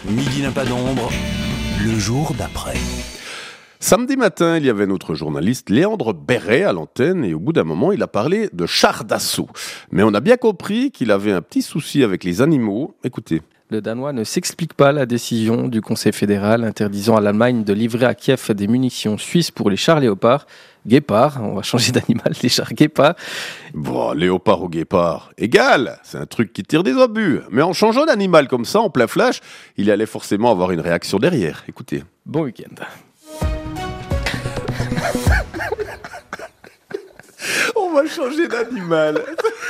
Midi n'a pas d'ombre, le jour d'après. Samedi matin, il y avait notre journaliste Léandre Béret à l'antenne et au bout d'un moment, il a parlé de chars d'assaut. Mais on a bien compris qu'il avait un petit souci avec les animaux. Écoutez. Le Danois ne s'explique pas la décision du Conseil fédéral interdisant à l'Allemagne de livrer à Kiev des munitions suisses pour les chars léopards. Guépard, on va changer d'animal, les chars guépards. Bon, léopard ou guépard, égal, c'est un truc qui tire des obus. Mais en changeant d'animal comme ça, en plein flash, il allait forcément avoir une réaction derrière. Écoutez. Bon week-end. On va changer d'animal.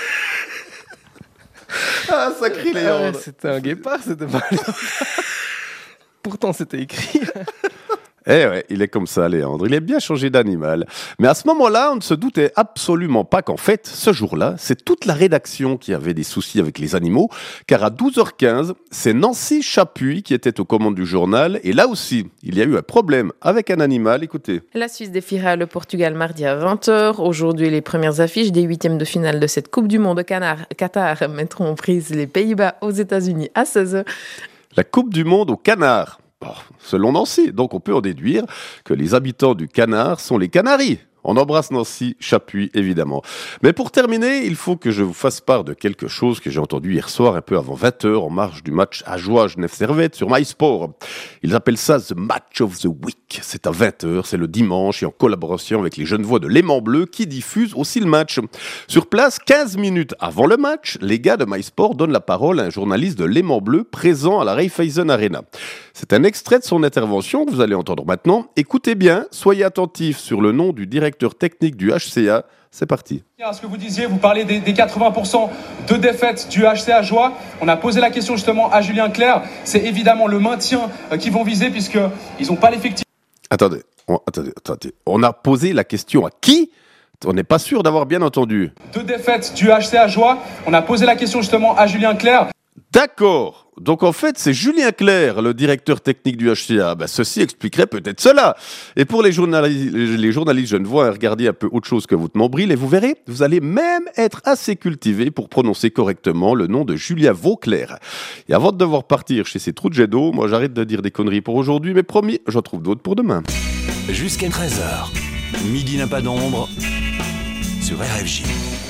Ah, sacré Léandre. C'était un guépard, c'était pas... Pourtant, c'était écrit. Eh ouais, il est comme ça, Léandre. Il est bien changé d'animal. Mais à ce moment-là, on ne se doutait absolument pas qu'en fait, ce jour-là, c'est toute la rédaction qui avait des soucis avec les animaux, car à 12h15, c'est Nancy Chapuis qui était aux commandes du journal, et là aussi, il y a eu un problème avec un animal. Écoutez. La Suisse défiera le Portugal mardi à 20h. Aujourd'hui, les premières affiches des huitièmes de finale de cette Coupe du Monde au Qatar mettront en prise les Pays-Bas aux États-Unis à 16h. La Coupe du Monde au Canard. Bon, selon Nancy, donc on peut en déduire que les habitants du Canard sont les Canaries. On embrasse Nancy Chapuis, évidemment. Mais pour terminer, il faut que je vous fasse part de quelque chose que j'ai entendu hier soir, un peu avant 20h, en marge du match Ajoie-Genève-Servette sur MySport. Ils appellent ça The Match of the Week. C'est à 20h, c'est le dimanche, et en collaboration avec les jeunes voix de Léman Bleu qui diffusent aussi le match. Sur place, 15 minutes avant le match, les gars de MySport donnent la parole à un journaliste de Léman Bleu présent à la Raiffeisen Arena. C'est un extrait de son intervention que vous allez entendre maintenant. Écoutez bien, soyez attentifs sur le nom du directeur technique du HCA. C'est parti. Ce que vous disiez, vous parlez des 80% de défaites du HCA Joie. On a posé la question justement à Julien Clerc. C'est évidemment le maintien qu'ils vont viser puisqu'ils n'ont pas l'effectif. Attendez. On a posé la question à qui ? On n'est pas sûr d'avoir bien entendu. De défaites du HCA Joie. On a posé la question justement à Julien Clerc. D'accord. Donc en fait, c'est Julien Clerc, le directeur technique du HCA. Ceci expliquerait peut-être cela. Et pour les journalistes genevois, regardez un peu autre chose que votre nombril et vous verrez, vous allez même être assez cultivé pour prononcer correctement le nom de Julien Vauclair. Et avant de devoir partir chez ces trous de jet d'eau, moi j'arrête de dire des conneries pour aujourd'hui, mais promis, j'en trouve d'autres pour demain. Jusqu'à 13h, Midi n'a pas d'ombre sur RFJ.